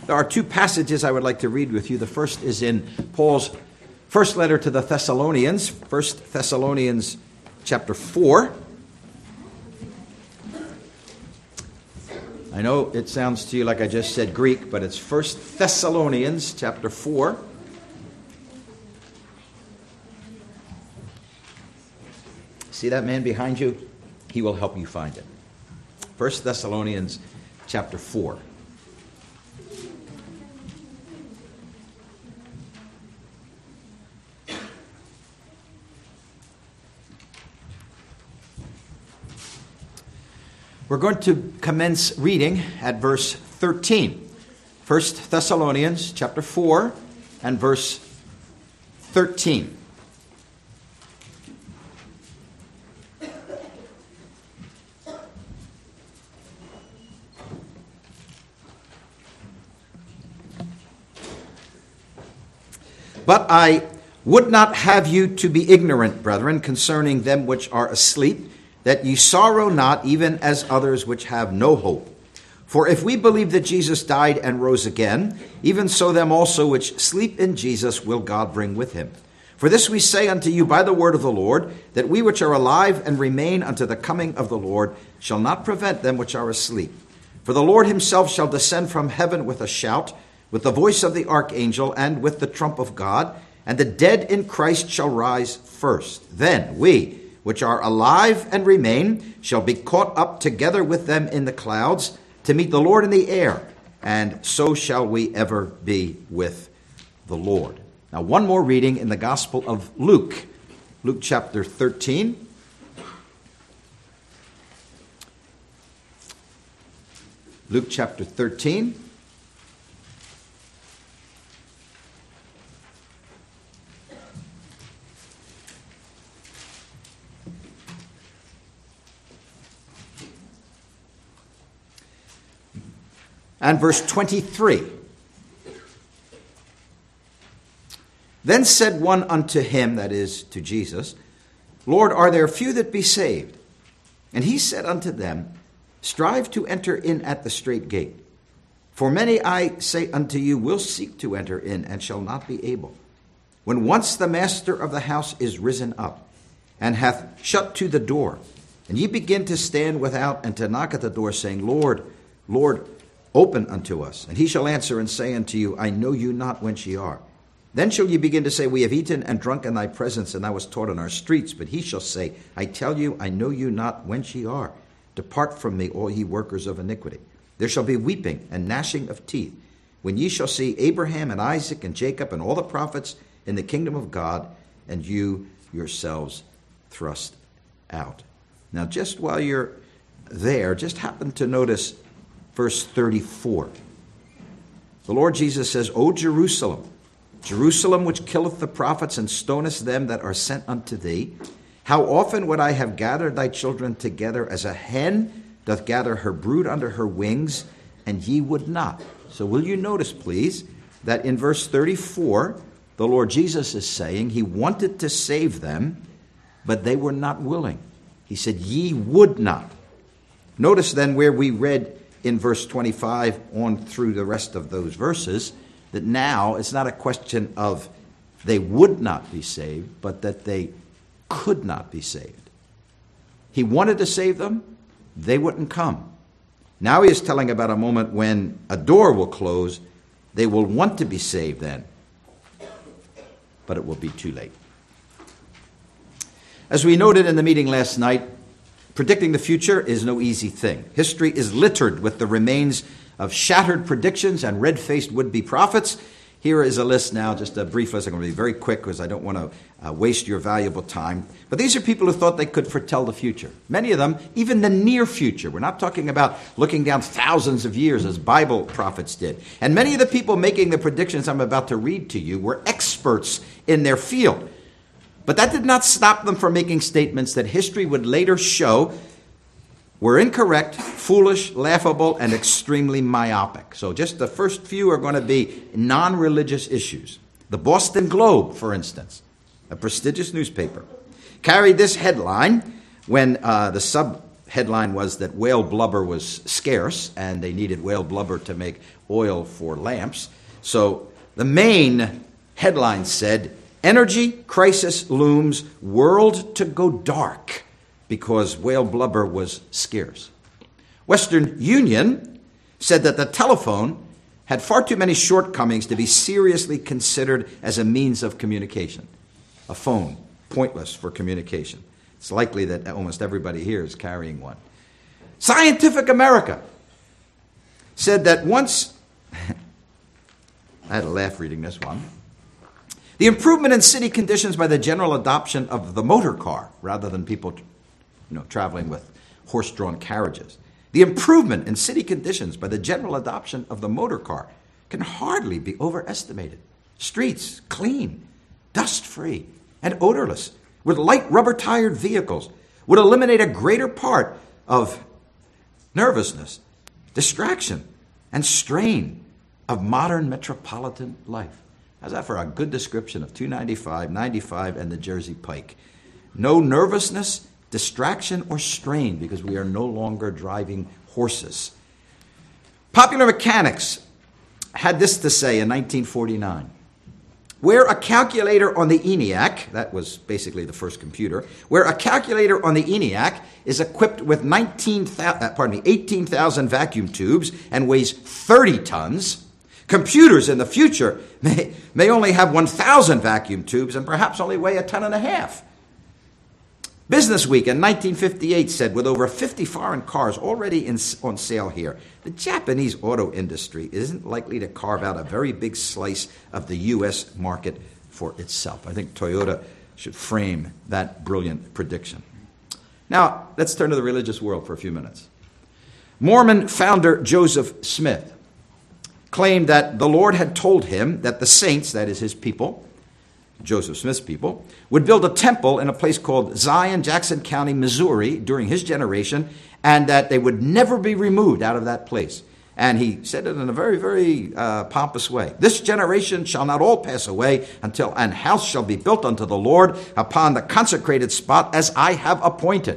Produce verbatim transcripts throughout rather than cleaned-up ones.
There are two passages I would like to read with you. The first is in Paul's first letter to the Thessalonians, First Thessalonians chapter four. I know it sounds to you like I just said Greek, but it's First Thessalonians chapter four. See that man behind you? He will help you find it. First Thessalonians chapter four. We're going to commence reading at verse thirteen. First Thessalonians chapter four and verse thirteen. But I would not have you to be ignorant, brethren, concerning them which are asleep, that ye sorrow not, even as others which have no hope. For if we believe that Jesus died and rose again, even so them also which sleep in Jesus will God bring with him. For this we say unto you by the word of the Lord, that we which are alive and remain unto the coming of the Lord shall not prevent them which are asleep. For the Lord himself shall descend from heaven with a shout, with the voice of the archangel, and with the trump of God, and the dead in Christ shall rise first. Then we, which are alive and remain, shall be caught up together with them in the clouds to meet the Lord in the air, and so shall we ever be with the Lord. Now, one more reading in the Gospel of Luke, Luke chapter thirteen. Luke chapter thirteen. And verse twenty-three. Then said one unto him, that is, to Jesus, Lord, are there few that be saved? And he said unto them, strive to enter in at the strait gate. For many, I say unto you, will seek to enter in, and shall not be able. When once the master of the house is risen up, and hath shut to the door, and ye begin to stand without, and to knock at the door, saying, Lord, Lord, open unto us. And he shall answer and say unto you, I know you not whence ye are. Then shall ye begin to say, we have eaten and drunk in thy presence, and thou wast taught in our streets. But he shall say, I tell you, I know you not whence ye are. Depart from me, all ye workers of iniquity. There shall be weeping and gnashing of teeth, when ye shall see Abraham and Isaac and Jacob and all the prophets in the kingdom of God, and you yourselves thrust out. Now, just while you're there, just happen to notice verse thirty-four. The Lord Jesus says, O Jerusalem, Jerusalem which killeth the prophets and stoneth them that are sent unto thee, how often would I have gathered thy children together as a hen doth gather her brood under her wings, and ye would not. So will you notice, please, that in verse thirty-four, the Lord Jesus is saying he wanted to save them, but they were not willing. He said, ye would not. Notice then where we read in verse twenty-five on through the rest of those verses, that now it's not a question of they would not be saved, but that they could not be saved. He wanted to save them, they wouldn't come. Now he is telling about a moment when a door will close, they will want to be saved then, but it will be too late. As we noted in the meeting last night, predicting the future is no easy thing. History is littered with the remains of shattered predictions and red-faced would-be prophets. Here is a list now, just a brief list. I'm going to be very quick because I don't want to uh, waste your valuable time. But these are people who thought they could foretell the future. Many of them, even the near future. We're not talking about looking down thousands of years as Bible prophets did. And many of the people making the predictions I'm about to read to you were experts in their field. But that did not stop them from making statements that history would later show were incorrect, foolish, laughable, and extremely myopic. So just the first few are going to be non-religious issues. The Boston Globe, for instance, a prestigious newspaper, carried this headline when uh, the sub-headline was that whale blubber was scarce, and they needed whale blubber to make oil for lamps. So the main headline said, "Energy crisis looms, world to go dark," because whale blubber was scarce. Western Union said that the telephone had far too many shortcomings to be seriously considered as a means of communication. A phone, pointless for communication. It's likely that almost everybody here is carrying one. Scientific America said that once, I had a laugh reading this one, the improvement in city conditions by the general adoption of the motor car, rather than people you know, traveling with horse-drawn carriages. The improvement in city conditions by the general adoption of the motor car can hardly be overestimated. Streets clean, dust-free, and odorless, with light rubber-tired vehicles, would eliminate a greater part of nervousness, distraction, and strain of modern metropolitan life. How's that for a good description of two ninety-five, ninety-five, and the Jersey Pike? No nervousness, distraction, or strain because we are no longer driving horses. Popular Mechanics had this to say in nineteen forty-nine. Where a calculator on the ENIAC, that was basically the first computer, where a calculator on the ENIAC is equipped with nineteen, pardon me, eighteen thousand vacuum tubes and weighs thirty tons, computers in the future may, may only have one thousand vacuum tubes and perhaps only weigh a ton and a half. Business Week in nineteen fifty-eight said, with over fifty foreign cars already in, on sale here, the Japanese auto industry isn't likely to carve out a very big slice of the U S market for itself. I think Toyota should frame that brilliant prediction. Now, let's turn to the religious world for a few minutes. Mormon founder Joseph Smith claimed that the Lord had told him that the saints, that is his people, Joseph Smith's people, would build a temple in a place called Zion, Jackson County, Missouri, during his generation, and that they would never be removed out of that place. And he said it in a very, very uh, pompous way. This generation shall not all pass away until an house shall be built unto the Lord upon the consecrated spot as I have appointed.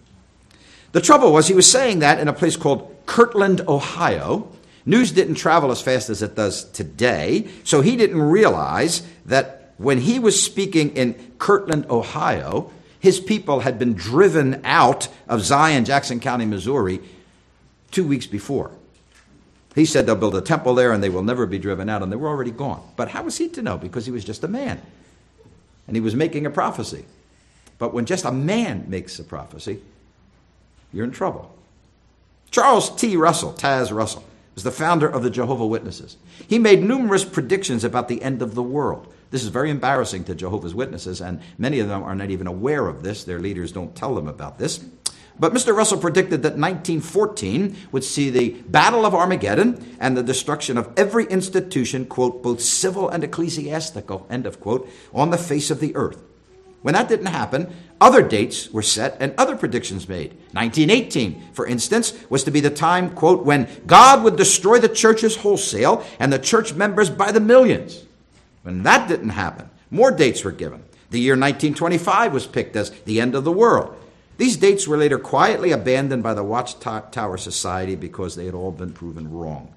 The trouble was he was saying that in a place called Kirtland, Ohio. News didn't travel as fast as it does today, so he didn't realize that when he was speaking in Kirtland, Ohio, his people had been driven out of Zion, Jackson County, Missouri, two weeks before. He said they'll build a temple there and they will never be driven out, and they were already gone. But how was he to know? Because he was just a man, and he was making a prophecy. But when just a man makes a prophecy, you're in trouble. Charles T. Russell, Taz Russell, was the founder of the Jehovah's Witnesses. He made numerous predictions about the end of the world. This is very embarrassing to Jehovah's Witnesses, and many of them are not even aware of this. Their leaders don't tell them about this. But Mister Russell predicted that nineteen fourteen would see the Battle of Armageddon and the destruction of every institution, quote, both civil and ecclesiastical, end of quote, on the face of the earth. When that didn't happen, other dates were set and other predictions made. nineteen eighteen, for instance, was to be the time, quote, when God would destroy the churches wholesale and the church members by the millions. When that didn't happen, more dates were given. The year nineteen twenty-five was picked as the end of the world. These dates were later quietly abandoned by the Watchtower Society because they had all been proven wrong.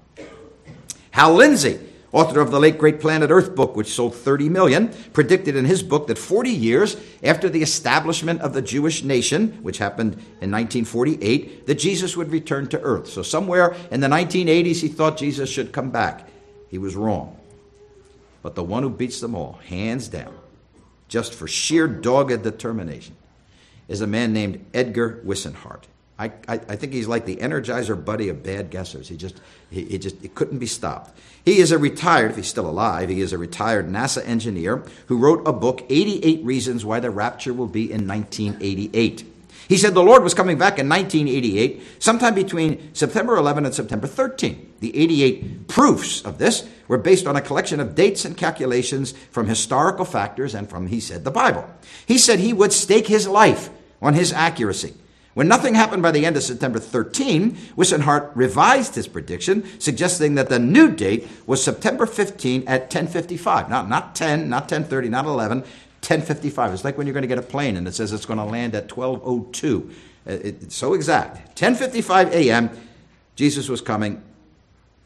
Hal Lindsey, author of the late Great Planet Earth book, which sold thirty million, predicted in his book that forty years after the establishment of the Jewish nation, which happened in nineteen forty-eight, that Jesus would return to earth. So somewhere in the nineteen eighties, he thought Jesus should come back. He was wrong. But the one who beats them all, hands down, just for sheer dogged determination, is a man named Edgar Whisenhart. I, I, I think he's like the Energizer Buddy of bad guessers. He just, he, he just, it couldn't be stopped. He is a retired, if he's still alive, he is a retired NASA engineer who wrote a book, eighty-eight Reasons Why the Rapture Will Be in nineteen eighty-eight. He said the Lord was coming back in nineteen eighty-eight, sometime between September eleventh and September thirteenth. The eighty-eight proofs of this were based on a collection of dates and calculations from historical factors and from, he said, the Bible. He said he would stake his life on his accuracy. When nothing happened by the end of September thirteenth, Whisenhart revised his prediction, suggesting that the new date was September fifteenth at ten fifty-five. Not, not ten, not ten thirty, not eleven, ten fifty-five. It's like when you're going to get a plane and it says it's going to land at twelve oh two. It's so exact. ten fifty-five a.m., Jesus was coming.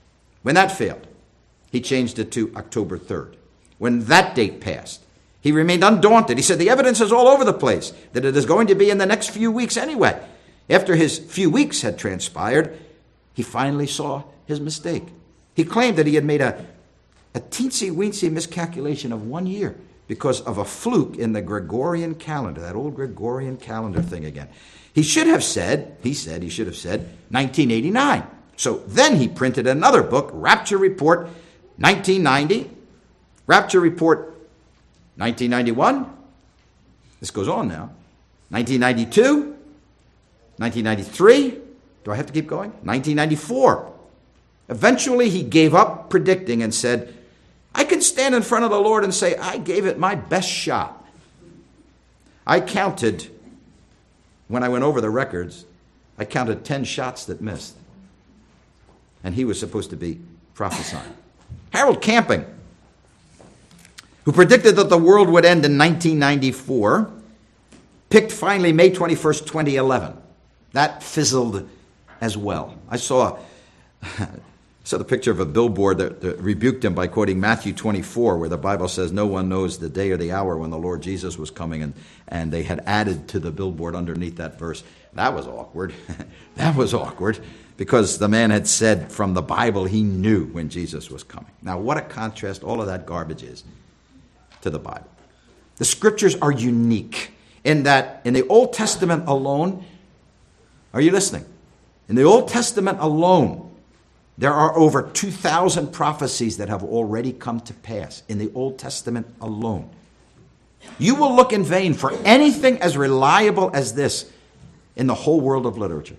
When that failed, he changed it to October third. When that date passed, he remained undaunted. He said, the evidence is all over the place that it is going to be in the next few weeks anyway. After his few weeks had transpired, he finally saw his mistake. He claimed that he had made a, a teensy-weensy miscalculation of one year because of a fluke in the Gregorian calendar, that old Gregorian calendar thing again. He should have said, he said, he should have said nineteen eighty-nine. So then he printed another book, Rapture Report nineteen ninety, Rapture Report nineteen ninety-one. This goes on now. nineteen ninety-two, nineteen ninety-three. Do I have to keep going? nineteen ninety-four. Eventually he gave up predicting and said, I can stand in front of the Lord and say, I gave it my best shot. I counted, when I went over the records, I counted ten shots that missed. And he was supposed to be prophesying. Harold Camping, who predicted that the world would end in nineteen ninety-four, picked finally May twenty-first, twenty eleven. That fizzled as well. I saw, saw the picture of a billboard that, that rebuked him by quoting Matthew twenty-four, where the Bible says no one knows the day or the hour when the Lord Jesus was coming, and, and they had added to the billboard underneath that verse. That was awkward. That was awkward, because the man had said from the Bible he knew when Jesus was coming. Now, what a contrast all of that garbage is to the Bible. The scriptures are unique in that in the Old Testament alone, are you listening? In the Old Testament alone, there are over two thousand prophecies that have already come to pass in the Old Testament alone. You will look in vain for anything as reliable as this in the whole world of literature.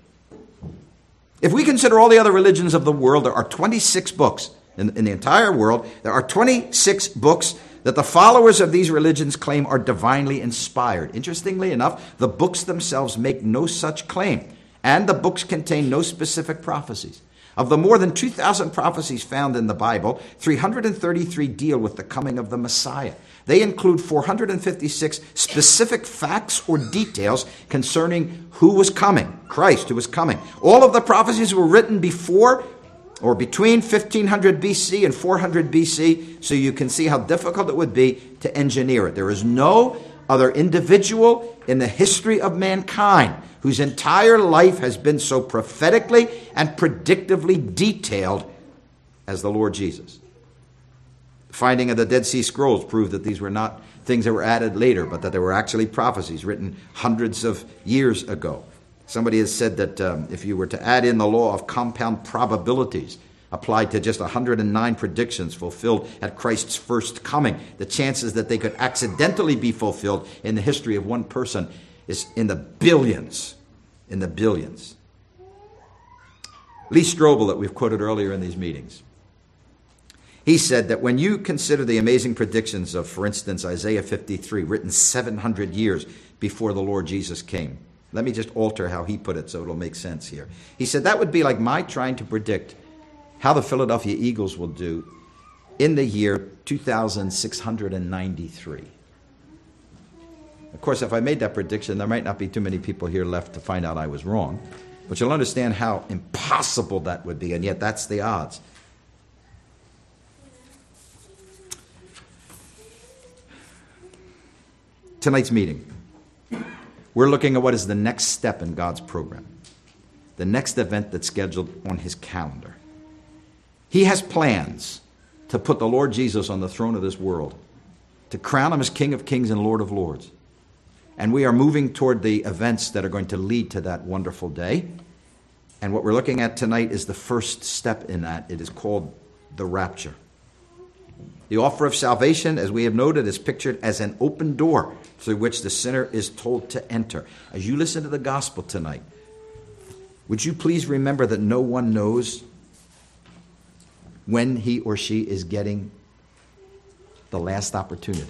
If we consider all the other religions of the world, there are twenty-six books in, in the entire world. There are twenty-six books that the followers of these religions claim are divinely inspired. Interestingly enough, the books themselves make no such claim, and the books contain no specific prophecies. Of the more than two thousand prophecies found in the Bible, three hundred thirty-three deal with the coming of the Messiah. They include four hundred fifty-six specific facts or details concerning who was coming, Christ who was coming. All of the prophecies were written before or between fifteen hundred B C and four hundred B C, so you can see how difficult it would be to engineer it. There is no other individual in the history of mankind whose entire life has been so prophetically and predictively detailed as the Lord Jesus. The finding of the Dead Sea Scrolls proved that these were not things that were added later, but that they were actually prophecies written hundreds of years ago. Somebody has said that um, if you were to add in the law of compound probabilities applied to just one hundred nine predictions fulfilled at Christ's first coming, the chances that they could accidentally be fulfilled in the history of one person is in the billions, in the billions. Lee Strobel, that we've quoted earlier in these meetings, he said that when you consider the amazing predictions of, for instance, Isaiah fifty-three, written seven hundred years before the Lord Jesus came, let me just alter how he put it so it'll make sense here. He said that would be like my trying to predict how the Philadelphia Eagles will do in the year two thousand six hundred ninety-three. Of course, if I made that prediction, there might not be too many people here left to find out I was wrong. But you'll understand how impossible that would be, and yet that's the odds. Tonight's meeting, we're looking at what is the next step in God's program, the next event that's scheduled on his calendar. He has plans to put the Lord Jesus on the throne of this world, to crown him as King of Kings and Lord of Lords. And we are moving toward the events that are going to lead to that wonderful day. And what we're looking at tonight is the first step in that. It is called the rapture. The offer of salvation, as we have noted, is pictured as an open door through which the sinner is told to enter. As you listen to the gospel tonight, would you please remember that no one knows when he or she is getting the last opportunity.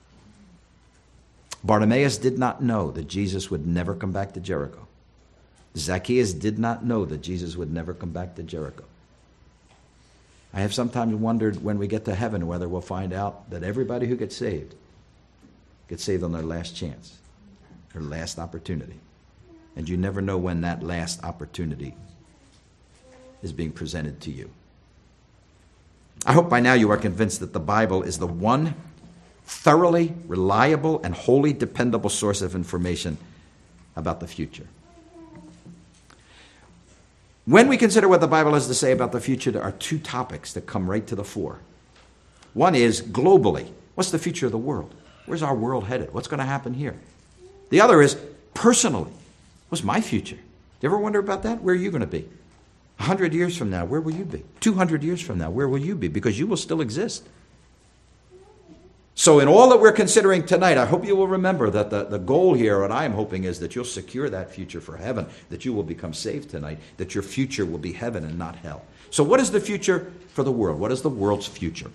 Bartimaeus did not know that Jesus would never come back to Jericho. Zacchaeus did not know that Jesus would never come back to Jericho. I have sometimes wondered when we get to heaven whether we'll find out that everybody who gets saved gets saved on their last chance, their last opportunity. And you never know when that last opportunity is being presented to you. I hope by now you are convinced that the Bible is the one thoroughly reliable and wholly dependable source of information about the future. When we consider what the Bible has to say about the future, there are two topics that come right to the fore. One is globally. What's the future of the world? Where's our world headed? What's going to happen here? The other is personally. What's my future? Do you ever wonder about that? Where are you going to be? A hundred years from now, where will you be? Two hundred years from now, where will you be? Because you will still exist. So in all that we're considering tonight, I hope you will remember that the, the goal here, what I am hoping, is that you'll secure that future for heaven, that you will become saved tonight, that your future will be heaven and not hell. So what is the future for the world? What is the world's future?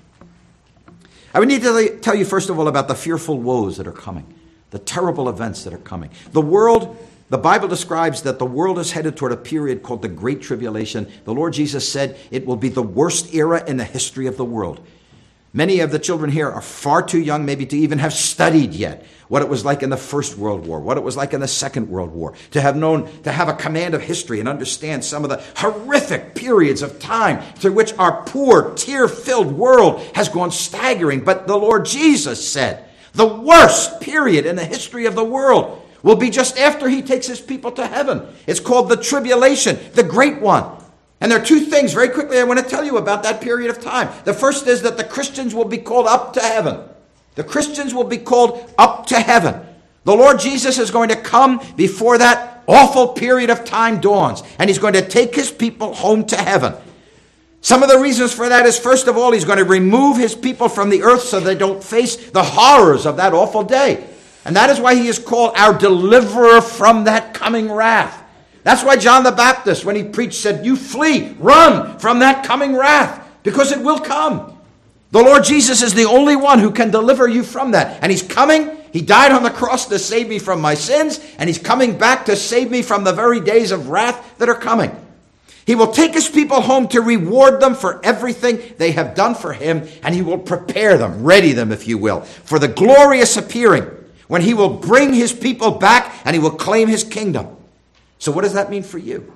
I would need to tell you, first of all, about the fearful woes that are coming, the terrible events that are coming. The world, the Bible describes that the world is headed toward a period called the Great Tribulation. The Lord Jesus said it will be the worst era in the history of the world. Many of the children here are far too young maybe to even have studied yet what it was like in the First World War, what it was like in the Second World War, to have known, to have a command of history and understand some of the horrific periods of time through which our poor, tear-filled world has gone staggering. But the Lord Jesus said the worst period in the history of the world will be just after he takes his people to heaven. It's called the tribulation, the great one. And there are two things very quickly I want to tell you about that period of time. The first is that the Christians will be called up to heaven. The Christians will be called up to heaven. The Lord Jesus is going to come before that awful period of time dawns, and he's going to take his people home to heaven. Some of the reasons for that is, first of all, he's going to remove his people from the earth so they don't face the horrors of that awful day. And that is why he is called our deliverer from that coming wrath. That's why John the Baptist, when he preached, said, you flee, run from that coming wrath, because it will come. The Lord Jesus is the only one who can deliver you from that. And he's coming. He died on the cross to save me from my sins, and he's coming back to save me from the very days of wrath that are coming. He will take his people home to reward them for everything they have done for him, and he will prepare them, ready them, if you will, for the glorious appearing, when he will bring his people back and he will claim his kingdom. So what does that mean for you?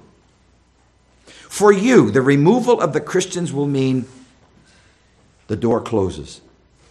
For you, the removal of the Christians will mean the door closes.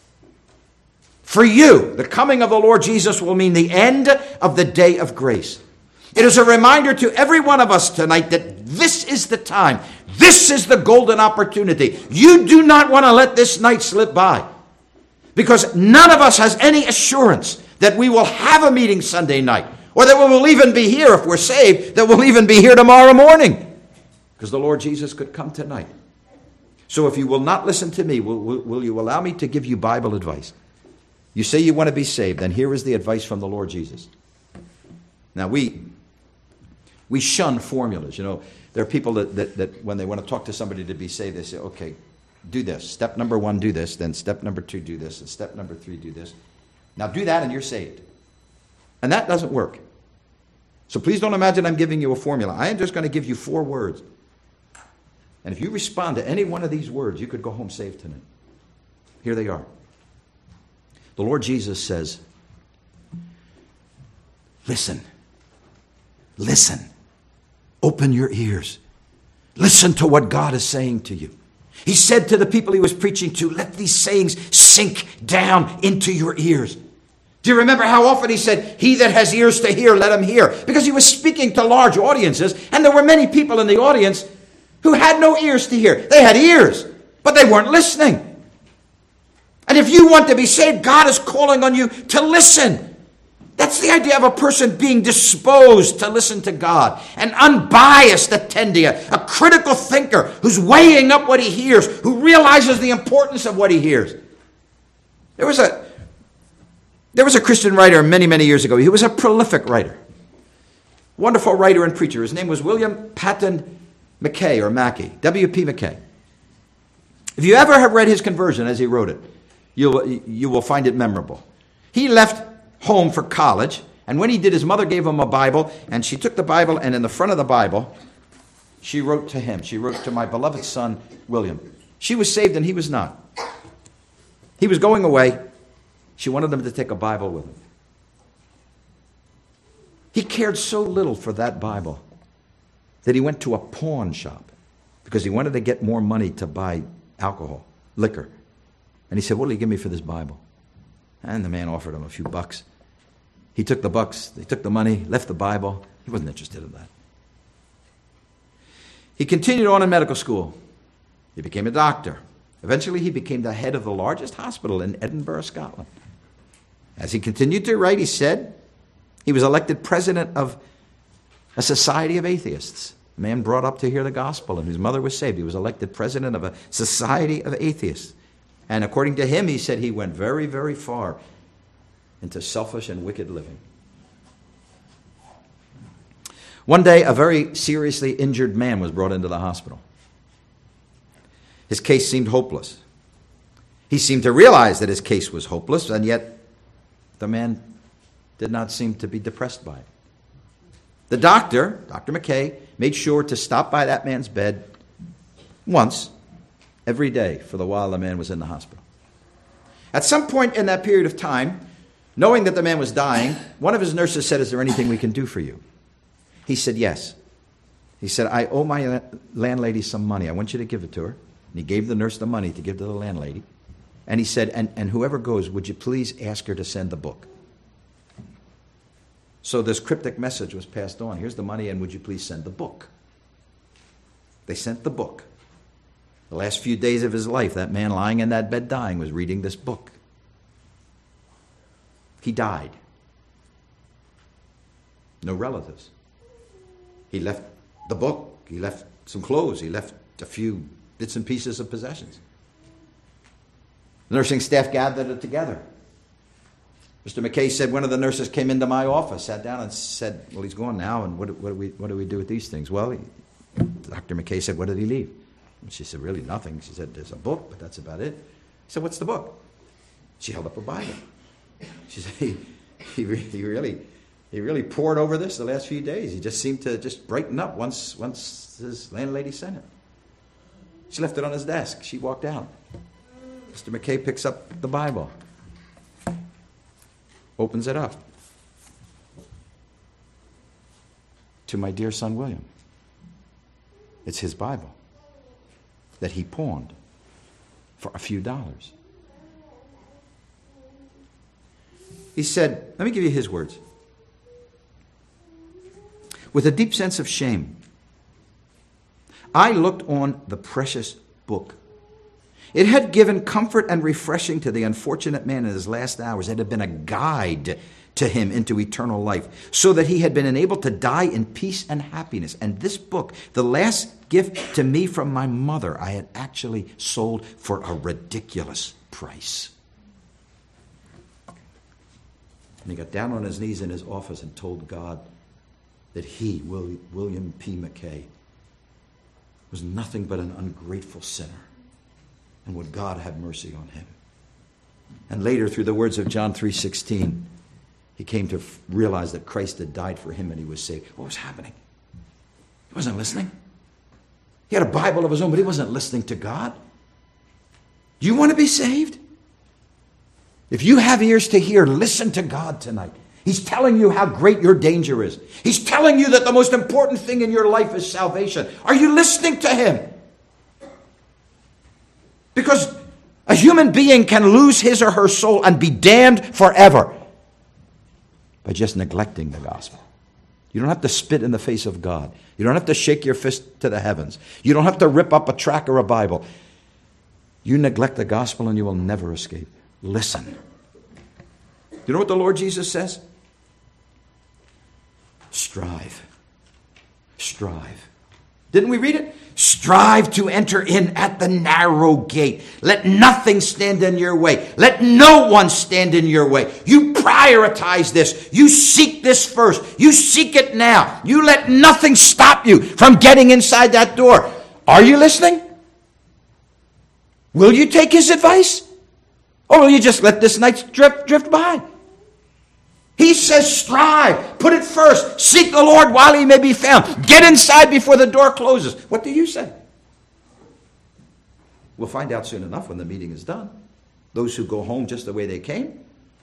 For you, the coming of the Lord Jesus will mean the end of the day of grace. It is a reminder to every one of us tonight that this is the time. This is the golden opportunity. You do not want to let this night slip by, because none of us has any assurance that we will have a meeting Sunday night, or that we will even be here, if we're saved, that we'll even be here tomorrow morning, because the Lord Jesus could come tonight. So if you will not listen to me, will, will, will you allow me to give you Bible advice? You say you want to be saved, then here is the advice from the Lord Jesus. Now, we we shun formulas. You know, there are people that, that, that when they want to talk to somebody to be saved, they say, okay, do this. Step number one, do this. Then step number two, do this. And step number three, do this. Now do that and you're saved. And that doesn't work. So please don't imagine I'm giving you a formula. I am just going to give you four words. And if you respond to any one of these words, you could go home saved tonight. Here they are. The Lord Jesus says, listen. Listen. Open your ears. Listen to what God is saying to you. He said to the people he was preaching to, let these sayings sink down into your ears. Do you remember how often he said, he that has ears to hear, let him hear? Because he was speaking to large audiences, and there were many people in the audience who had no ears to hear. They had ears, but they weren't listening. And if you want to be saved, God is calling on you to listen. That's the idea of a person being disposed to listen to God, an unbiased attendee, a, a critical thinker who's weighing up what he hears, who realizes the importance of what he hears. There was a there was a Christian writer many, many years ago. He was a prolific writer, wonderful writer and preacher. His name was William Patton McKay, or Mackey, W P McKay. If you ever have read his conversion as he wrote it, you'll, you will find it memorable. He left home for college, and when he did, his mother gave him a Bible, and she took the Bible, and in the front of the Bible, she wrote to him. She wrote to my beloved son, William. She was saved, and he was not. He was going away. She wanted him to take a Bible with him. He cared so little for that Bible that he went to a pawn shop because he wanted to get more money to buy alcohol. liquor. And he said, "What will you give me for this Bible?" And the man offered him a few bucks. He took the bucks, they took the money, left the Bible. He wasn't interested in that. He continued on in medical school. He became a doctor. Eventually, he became the head of the largest hospital in Edinburgh, Scotland. As he continued to write, he said he was elected president of a society of atheists. A man brought up to hear the gospel and whose mother was saved. He was elected president of a society of atheists. And according to him, he said he went very, very far into selfish and wicked living. One day, a very seriously injured man was brought into the hospital. His case seemed hopeless. He seemed to realize that his case was hopeless, and yet the man did not seem to be depressed by it. The doctor, Doctor McKay, made sure to stop by that man's bed once every day for the while the man was in the hospital. At some point in that period of time, knowing that the man was dying, one of his nurses said, "Is there anything we can do for you?" He said, "Yes." He said, "I owe my landlady some money. I want you to give it to her." And he gave the nurse the money to give to the landlady. And he said, and, and whoever goes, would you please ask her to send the book? So this cryptic message was passed on. Here's the money, and would you please send the book? They sent the book. The last few days of his life, that man lying in that bed dying was reading this book. He died. No relatives. He left the book. He left some clothes. He left a few bits and pieces of possessions. The nursing staff gathered it together. Mister McKay said, one of the nurses came into my office, sat down and said, "Well, he's gone now, and what, what, do, we, what do we do with these things?" Well, he, Doctor McKay said, "What did he leave?" And she said, "Really nothing." She said, "There's a book, but that's about it." He said, "What's the book?" She held up a Bible. She said, he, he, he really he really poured over this the last few days. He just seemed to just brighten up once, once his landlady sent it. She left it on his desk. She walked out. Mister McKay picks up the Bible, opens it up. To my dear son William. It's his Bible that he pawned for a few dollars. He said, let me give you his words. With a deep sense of shame, I looked on the precious book. It had given comfort and refreshing to the unfortunate man in his last hours. It had been a guide to him into eternal life, so that he had been enabled to die in peace and happiness. And this book, the last gift to me from my mother, I had actually sold for a ridiculous price. And he got down on his knees in his office and told God that he, William P. McKay, was nothing but an ungrateful sinner. And would God have mercy on him? And later, through the words of John three sixteen, he came to realize that Christ had died for him and he was saved. What was happening? He wasn't listening. He had a Bible of his own, but he wasn't listening to God. Do you want to be saved? If you have ears to hear, listen to God tonight. He's telling you how great your danger is. He's telling you that the most important thing in your life is salvation. Are you listening to him? Because a human being can lose his or her soul and be damned forever by just neglecting the gospel. You don't have to spit in the face of God. You don't have to shake your fist to the heavens. You don't have to rip up a tract or a Bible. You neglect the gospel and you will never escape. Listen. You know what the Lord Jesus says? Strive. Strive. Didn't we read it? Strive to enter in at the narrow gate. Let nothing stand in your way. Let no one stand in your way. You prioritize this. You seek this first. You seek it now. You let nothing stop you from getting inside that door. Are you listening? Will you take his advice? Or will you just let this night drift, drift by? He says strive. Put it first. Seek the Lord while he may be found. Get inside before the door closes. What do you say? We'll find out soon enough when the meeting is done. Those who go home just the way they came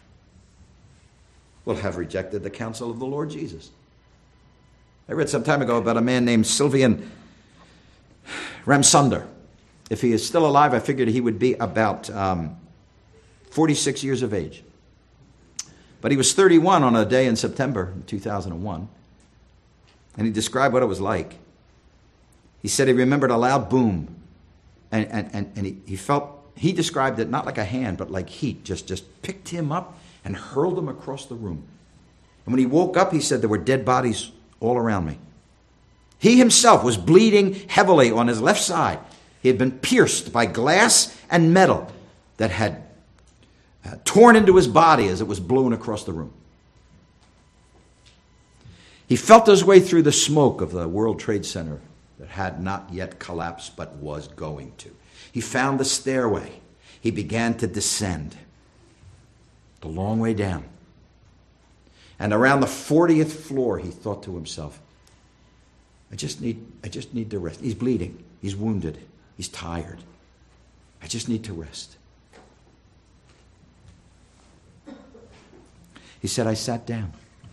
will have rejected the counsel of the Lord Jesus. I read some time ago about a man named Sylvian Ramsunder. if he is still alive, I figured he would be about um, forty-six years of age. But he was thirty-one on a day in September two thousand one. And he described what it was like. He said he remembered a loud boom. And, and, and, and he, he felt, he described it not like a hand, but like heat, just, just picked him up and hurled him across the room. And when he woke up, he said there were dead bodies all around me. He himself was bleeding heavily on his left side. He had been pierced by glass and metal that had uh, torn into his body as it was blown across the room. He felt his way through the smoke of the World Trade Center that had not yet collapsed but was going to. He found the stairway. He began to descend the long way down. And around the fortieth floor, he thought to himself, I just need, I just need to rest. He's bleeding. He's wounded. He's tired. I just need to rest. He said, I sat down.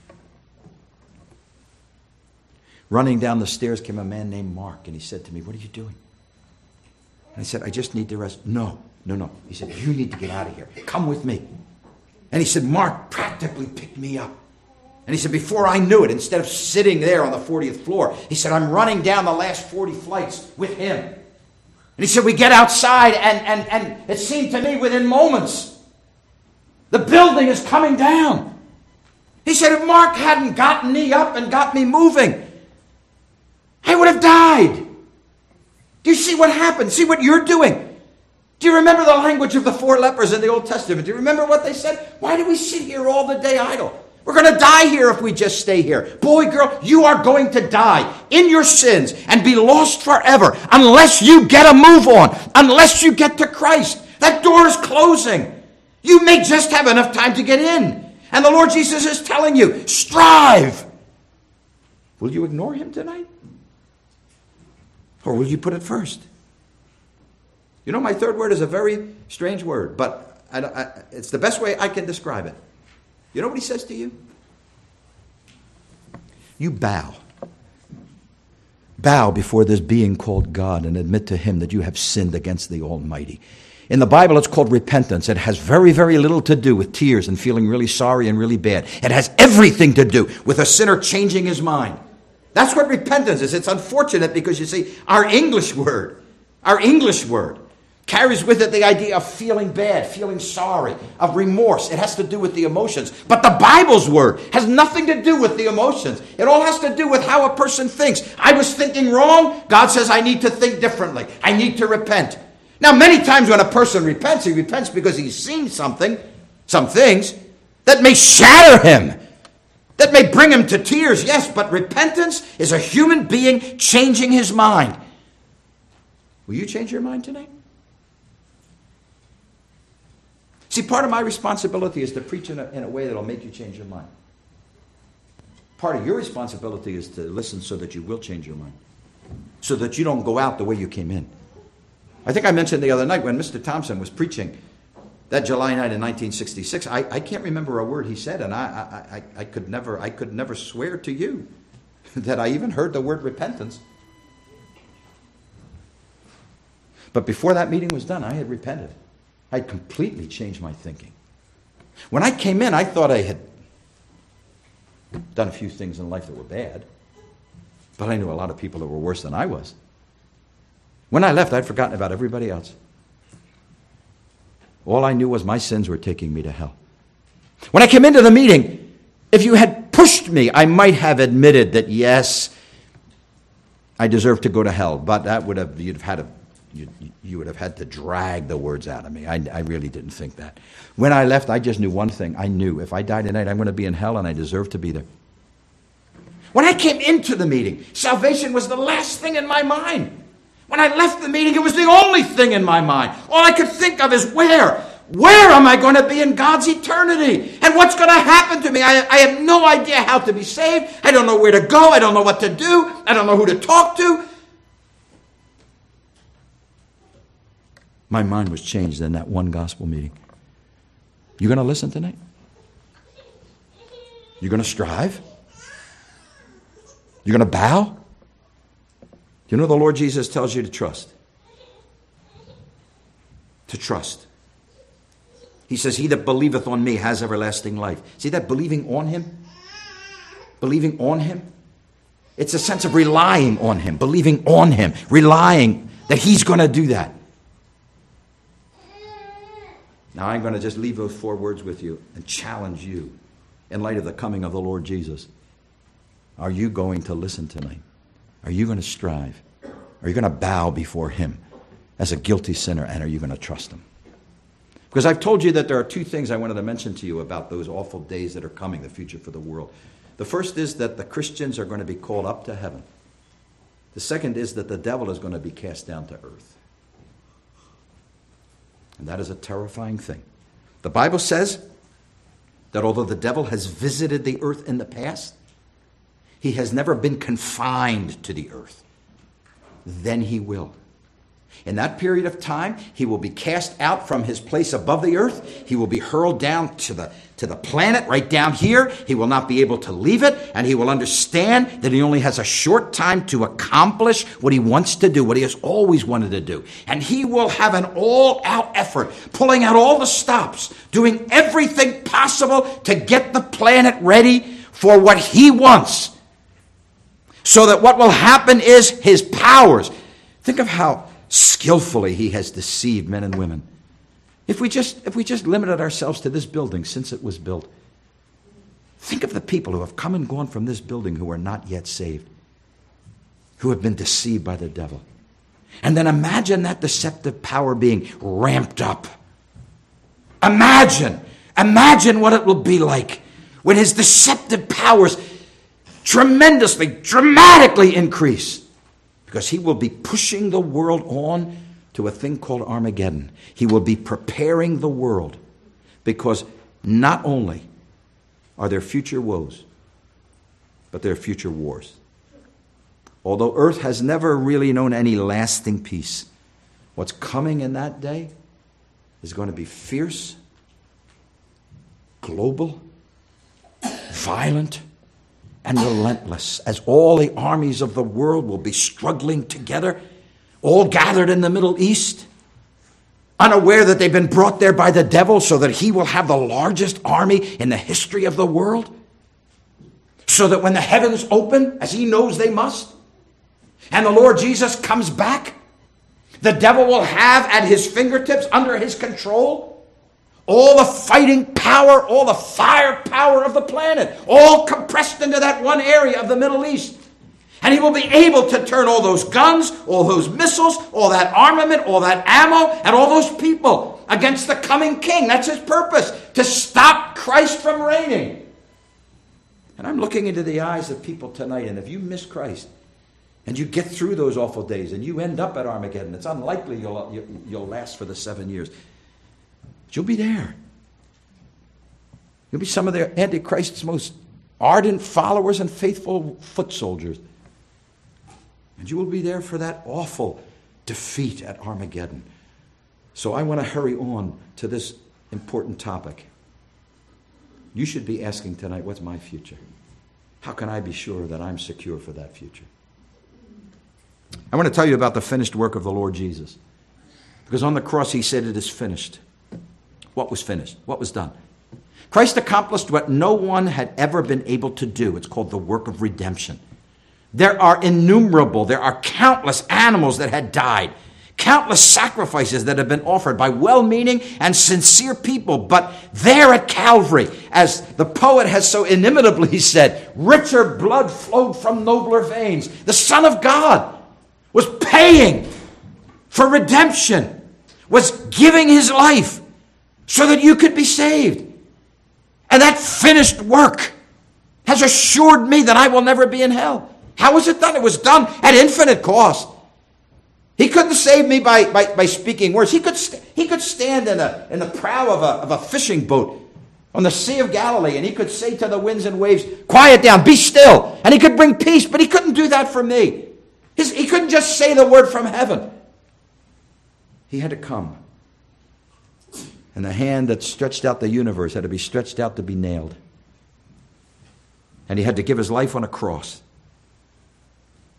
Running down the stairs came a man named Mark, and he said to me, what are you doing? And I said, I just need to rest. No, no, no. He said, you need to get out of here. Come with me. And he said, Mark practically picked me up. And he said, before I knew it, instead of sitting there on the fortieth floor, he said, I'm running down the last forty flights with him. And he said, we get outside, and, and, and it seemed to me within moments, the building is coming down. He said, if Mark hadn't gotten me up and got me moving, I would have died. Do you see what happened? See what you're doing? Do you remember the language of the four lepers in the Old Testament? Do you remember what they said? Why do we sit here all the day idle? We're going to die here if we just stay here. Boy, girl, you are going to die in your sins and be lost forever unless you get a move on, unless you get to Christ. That door is closing. You may just have enough time to get in. And the Lord Jesus is telling you, strive. Will you ignore him tonight? Or will you put it first? You know, my third word is a very strange word, but I, I, it's the best way I can describe it. You know what he says to you? You bow. Bow before this being called God and admit to him that you have sinned against the Almighty. In the Bible, it's called repentance. It has very, very little to do with tears and feeling really sorry and really bad. It has everything to do with a sinner changing his mind. That's what repentance is. It's unfortunate because, you see, our English word, our English word carries with it the idea of feeling bad, feeling sorry, of remorse. It has to do with the emotions. But the Bible's word has nothing to do with the emotions. It all has to do with how a person thinks. I was thinking wrong. God says I need to think differently. I need to repent. Now, many times when a person repents, he repents because he's seen something, some things, that may shatter him, that may bring him to tears, yes, but repentance is a human being changing his mind. Will you change your mind tonight? See, part of my responsibility is to preach in a, in a way that will make you change your mind. Part of your responsibility is to listen so that you will change your mind, so that you don't go out the way you came in. I think I mentioned the other night when Mister Thompson was preaching that July night in nineteen sixty-six, I, I can't remember a word he said, and I, I, I, I could never I could never swear to you that I even heard the word repentance. But before that meeting was done, I had repented. I had completely changed my thinking. When I came in, I thought I had done a few things in life that were bad, but I knew a lot of people that were worse than I was. When I left, I'd forgotten about everybody else. All I knew was my sins were taking me to hell. When I came into the meeting, if you had pushed me, I might have admitted that, yes, I deserve to go to hell, but that would have, you'd have had a, you, you would have had to drag the words out of me. I, I really didn't think that. When I left, I just knew one thing. I knew if I die tonight, I'm going to be in hell, and I deserve to be there. When I came into the meeting, salvation was the last thing in my mind. When I left the meeting, it was the only thing in my mind. All I could think of is where? Where am I going to be in God's eternity? And what's going to happen to me? I, I have no idea how to be saved. I don't know where to go. I don't know what to do. I don't know who to talk to. My mind was changed in that one gospel meeting. You going to listen tonight? You're going to strive? You're going to bow? You know the Lord Jesus tells you to trust. to trust. He says, he that believeth on me has everlasting life. See that believing on him? Believing on him? It's a sense of relying on him, believing on him, relying that he's going to do that. Now I'm going to just leave those four words with you and challenge you in light of the coming of the Lord Jesus. Are you going to listen tonight? Are you going to strive? Are you going to bow before him as a guilty sinner, and are you going to trust him? Because I've told you that there are two things I wanted to mention to you about those awful days that are coming, the future for the world. The first is that the Christians are going to be called up to heaven. The second is that the devil is going to be cast down to earth. And that is a terrifying thing. The Bible says that although the devil has visited the earth in the past, he has never been confined to the earth. Then he will. In that period of time, he will be cast out from his place above the earth. He will be hurled down to the, to the planet right down here. He will not be able to leave it, and he will understand that he only has a short time to accomplish what he wants to do, what he has always wanted to do. And he will have an all-out effort, pulling out all the stops, doing everything possible to get the planet ready for what he wants. So that what will happen is his powers. Think of how skillfully he has deceived men and women. If we just if we just limited ourselves to this building since it was built, think of the people who have come and gone from this building who are not yet saved, who have been deceived by the devil. And then imagine that deceptive power being ramped up. Imagine, imagine what it will be like when his deceptive powers tremendously, dramatically increase. Because he will be pushing the world on to a thing called Armageddon. He will be preparing the world because not only are there future woes, but there are future wars. Although earth has never really known any lasting peace, what's coming in that day is going to be fierce, global, violent, and relentless, as all the armies of the world will be struggling together, all gathered in the Middle East, unaware that they've been brought there by the devil so that he will have the largest army in the history of the world, so that when the heavens open, as he knows they must, and the Lord Jesus comes back, the devil will have at his fingertips, under his control, all the fighting power, all the firepower of the planet, all compressed into that one area of the Middle East. And he will be able to turn all those guns, all those missiles, all that armament, all that ammo, and all those people against the coming king. That's his purpose, to stop Christ from reigning. And I'm looking into the eyes of people tonight, and if you miss Christ, and you get through those awful days, and you end up at Armageddon, it's unlikely you'll, you'll last for the seven years. You'll be there. You'll be some of the Antichrist's most ardent followers and faithful foot soldiers. And you will be there for that awful defeat at Armageddon. So I want to hurry on to this important topic. You should be asking tonight, what's my future? How can I be sure that I'm secure for that future? I want to tell you about the finished work of the Lord Jesus. Because on the cross he said, it is finished. What was finished? What was done? Christ accomplished what no one had ever been able to do. It's called the work of redemption. There are innumerable, there are countless animals that had died, countless sacrifices that have been offered by well-meaning and sincere people. But there at Calvary, as the poet has so inimitably said, richer blood flowed from nobler veins. The Son of God was paying for redemption, was giving his life so that you could be saved. And that finished work has assured me that I will never be in hell. How was it done? It was done at infinite cost. He couldn't save me by, by, by speaking words. He could, st- he could stand in, a, in the prow of a, of a fishing boat on the Sea of Galilee, and he could say to the winds and waves, quiet down, be still. And he could bring peace, but he couldn't do that for me. His, he couldn't just say the word from heaven. He had to come. And the hand that stretched out the universe had to be stretched out to be nailed. And he had to give his life on a cross.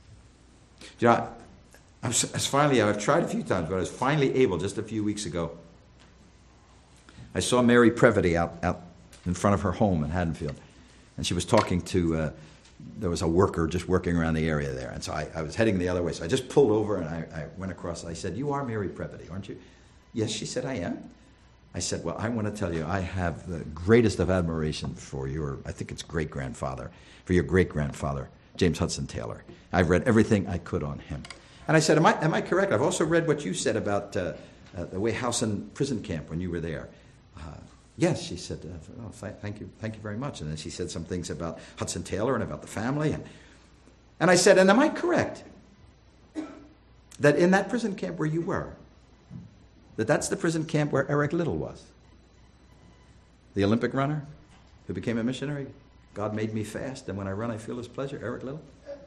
You know, I was, I was finally, I've tried a few times, but I was finally able just a few weeks ago I saw Mary Previty out, out in front of her home in Haddonfield. And she was talking to, uh, there was a worker just working around the area there. And so I, I was heading the other way. So I just pulled over and I, I went across. I said, "You are Mary Previty, aren't you?" "Yes," she said, "I am." I said, "Well, I want to tell you, I have the greatest of admiration for your, I think it's great-grandfather, for your great-grandfather, James Hudson Taylor. I've read everything I could on him." And I said, am I, am I correct? I've also read what you said about uh, uh, the way Howson prison camp when you were there. Uh, yes, she said, uh, oh, th- thank you, thank you very much. And then she said some things about Hudson Taylor and about the family. And, and I said, and am I correct that in that prison camp where you were, that that's the prison camp where Eric Liddell was? The Olympic runner who became a missionary. "God made me fast, and when I run I feel his pleasure." Eric Liddell?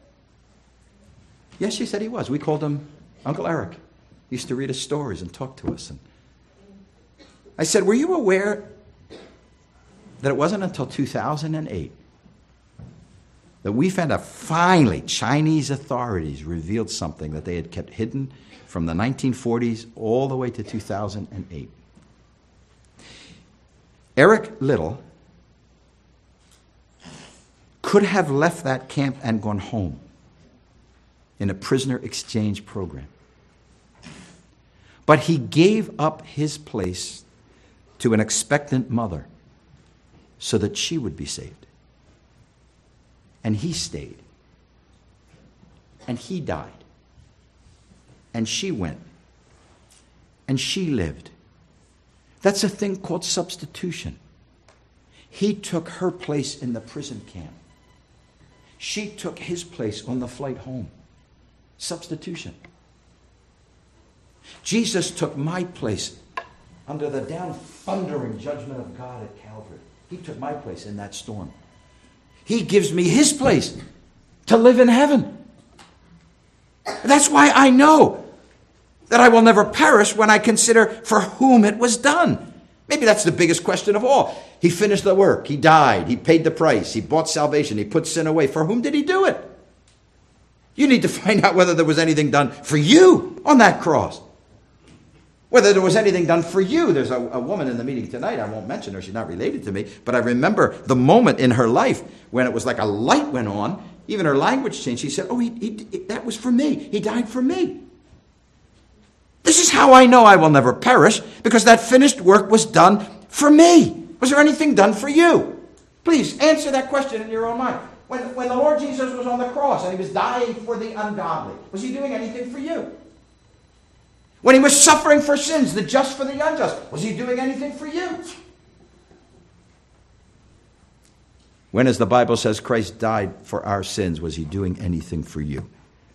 Yes, she said he was. We called him Uncle Eric. He used to read us stories and talk to us. And I said, were you aware that it wasn't until two thousand eight that we found out finally Chinese authorities revealed something that they had kept hidden from the nineteen forties all the way to two thousand eight? Eric Liddell could have left that camp and gone home in a prisoner exchange program. But he gave up his place to an expectant mother so that she would be saved. And he stayed. And he died. And she went. And she lived. That's a thing called substitution. He took her place in the prison camp. She took his place on the flight home. Substitution. Jesus took my place under the down thundering judgment of God at Calvary. He took my place in that storm. He gives me his place to live in heaven. That's why I know that I will never perish when I consider for whom it was done. Maybe that's the biggest question of all. He finished the work. He died. He paid the price. He bought salvation. He put sin away. For whom did he do it? You need to find out whether there was anything done for you on that cross. Whether there was anything done for you. There's a, a woman in the meeting tonight. I won't mention her. She's not related to me. But I remember the moment in her life when it was like a light went on. Even her language changed. She said, oh, he, he, that was for me. He died for me. This is how I know I will never perish, because that finished work was done for me. Was there anything done for you? Please answer that question in your own mind. When, when the Lord Jesus was on the cross and he was dying for the ungodly, was he doing anything for you? When he was suffering for sins, the just for the unjust, was he doing anything for you? When, as the Bible says, Christ died for our sins, was he doing anything for you?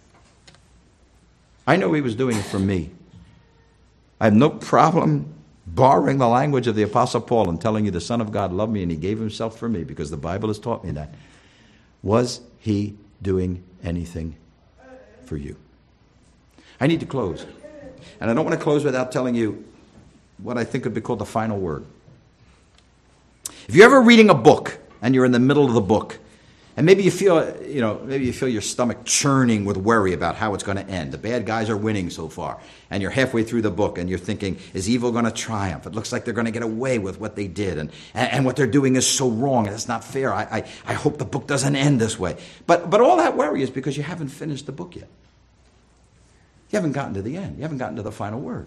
I know he was doing it for me. I have no problem borrowing the language of the Apostle Paul and telling you the Son of God loved me and he gave himself for me, because the Bible has taught me that. Was he doing anything for you? I need to close. And I don't want to close without telling you what I think would be called the final word. If you're ever reading a book and you're in the middle of the book, and maybe you feel, you know, maybe you feel your stomach churning with worry about how it's going to end. The bad guys are winning so far. And you're halfway through the book and you're thinking, is evil going to triumph? It looks like they're going to get away with what they did. And, and, and what they're doing is so wrong. And it's not fair. I, I, I hope the book doesn't end this way. But, but all that worry is because you haven't finished the book yet. You haven't gotten to the end. You haven't gotten to the final word.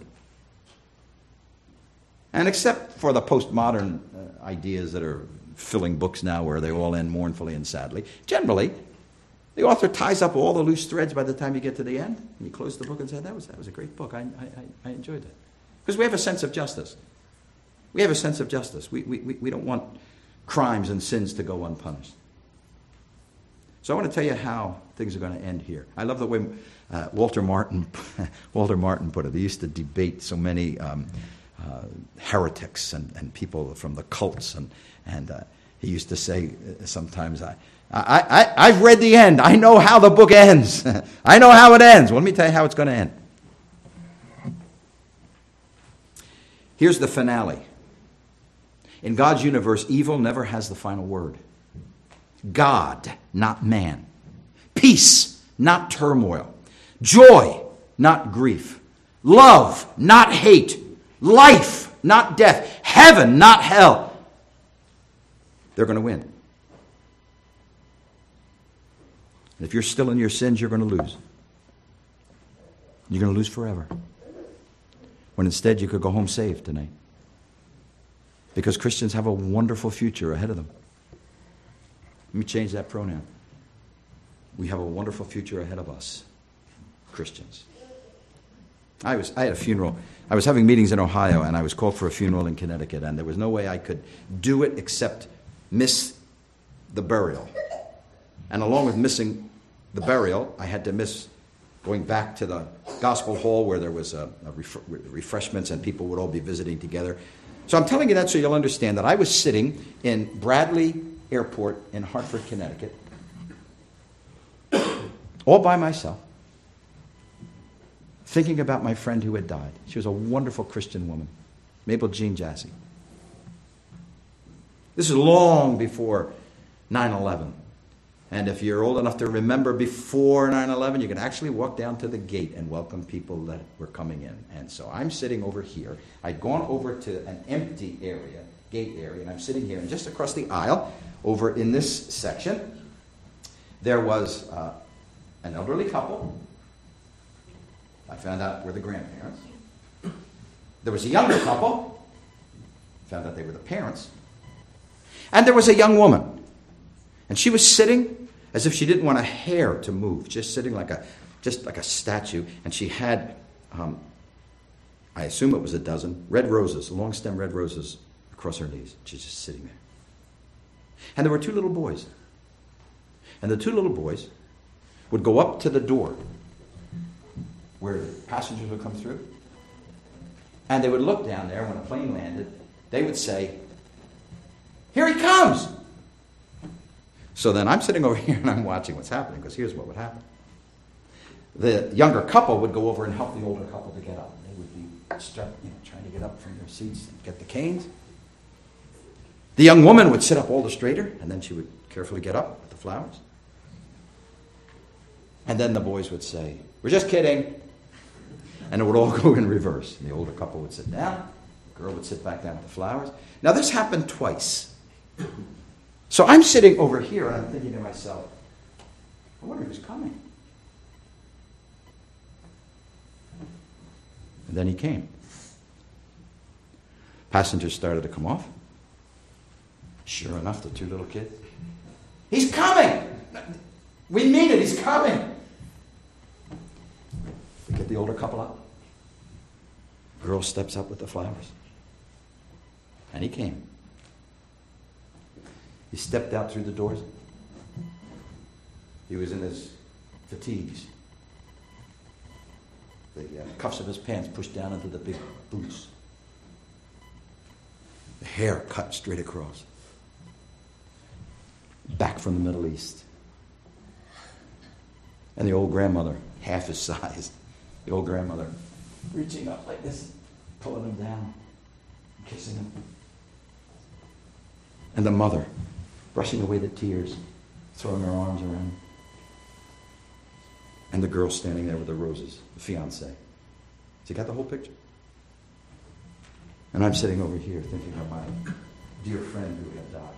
And except for the postmodern uh, ideas that are filling books now where they all end mournfully and sadly, generally, the author ties up all the loose threads by the time you get to the end, and you close the book and say, that was, that was a great book. I, I, I enjoyed that. Because we have a sense of justice. We have a sense of justice. We, we, we don't want crimes and sins to go unpunished. So I want to tell you how things are going to end here. I love the way uh, Walter Martin Walter Martin put it. He used to debate so many um, uh, heretics and, and people from the cults, and and uh, he used to say uh, sometimes, I, I, I, I've read the end. I know how the book ends. I know how it ends. Well, let me tell you how it's going to end. Here's the finale. In God's universe, evil never has the final word. God, not man. Peace, not turmoil. Joy, not grief. Love, not hate. Life, not death. heaven, not hell, they're going to win. And if you're still in your sins, you're going to lose. You're going to lose forever. When instead you could go home saved tonight. Because Christians have a wonderful future ahead of them. Let me change that pronoun. We have a wonderful future ahead of us, Christians. I was I had a funeral. I was having meetings in Ohio, and I was called for a funeral in Connecticut, and there was no way I could do it except miss the burial. And along with missing the burial, I had to miss going back to the gospel hall where there was a, a ref- refreshments and people would all be visiting together. So I'm telling you that so you'll understand that I was sitting in Bradley Airport in Hartford, Connecticut, all by myself, thinking about my friend who had died. She was a wonderful Christian woman, Mabel Jean Jassy. This is long before nine eleven. And if you're old enough to remember before nine eleven, you can actually walk down to the gate and welcome people that were coming in. And so I'm sitting over here. I'd gone over to an empty area, gate area, and I'm sitting here. And just across the aisle, over in this section, there was uh, an elderly couple. I found out were the grandparents. There was a younger couple. Found out they were the parents. And there was a young woman. And she was sitting as if she didn't want a hair to move, just sitting like a just like a statue. And she had, um, I assume it was a dozen, red roses, long stem red roses across her knees. She's just sitting there. And there were two little boys. And the two little boys would go up to the door where the passengers would come through. And they would look down there when a plane landed. They would say, "Here he comes!" So then I'm sitting over here and I'm watching what's happening, because here's what would happen. The younger couple would go over and help the older couple to get up. They would be start, you know, trying to get up from their seats and get the canes. The young woman would sit up all the straighter, and then she would carefully get up with the flowers. And then the boys would say, "We're just kidding." And it would all go in reverse. And the older couple would sit down. The girl would sit back down with the flowers. Now this happened twice. So I'm sitting over here and I'm thinking to myself, I wonder who's coming. And then he came. Passengers started to come off. Sure enough, the two little kids. "He's coming! We mean it, he's coming!" We get the older couple up. Girl steps up with the flowers. And he came. He stepped out through the doors. He was in his fatigues. The uh, cuffs of his pants pushed down into the big boots. The hair cut straight across. Back from the Middle East. And the old grandmother, half his size, the old grandmother, reaching up like this, pulling him down, kissing him. And the mother, brushing away the tears, throwing her arms around him. And the girl standing there with the roses, the fiancé. So you got the whole picture? And I'm sitting over here thinking of my dear friend who had died.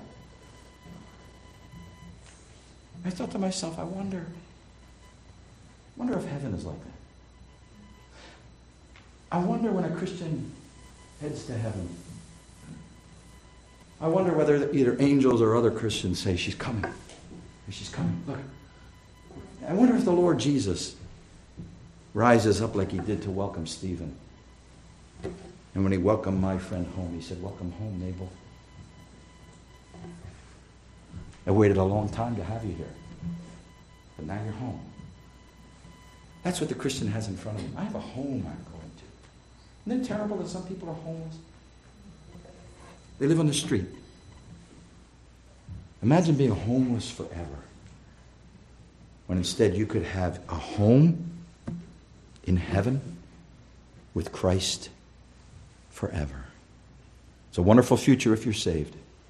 I thought to myself, I wonder, wonder if heaven is like that. I wonder when a Christian heads to heaven, I wonder whether either angels or other Christians say, "She's coming. She's coming. Look." I wonder if the Lord Jesus rises up like he did to welcome Stephen. And when he welcomed my friend home, he said, "Welcome home, Mabel. I waited a long time to have you here. But now you're home." That's what the Christian has in front of him. I have a home I'm going to. Isn't it terrible that some people are homeless? They live on the street. Imagine being homeless forever, when instead you could have a home in heaven with Christ forever. It's a wonderful future if you're saved.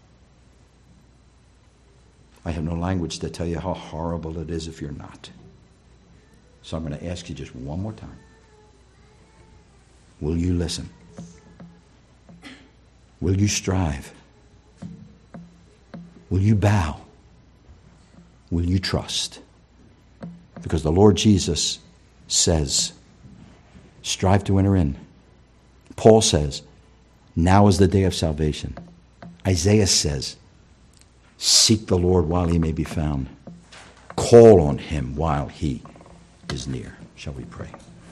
I have no language to tell you how horrible it is if you're not. So I'm going to ask you just one more time. Will you listen? Will you strive? Will you bow? Will you trust? Because the Lord Jesus says, strive to enter in. Paul says, now is the day of salvation. Isaiah says, seek the Lord while he may be found. Call on him while he is near. Shall we pray?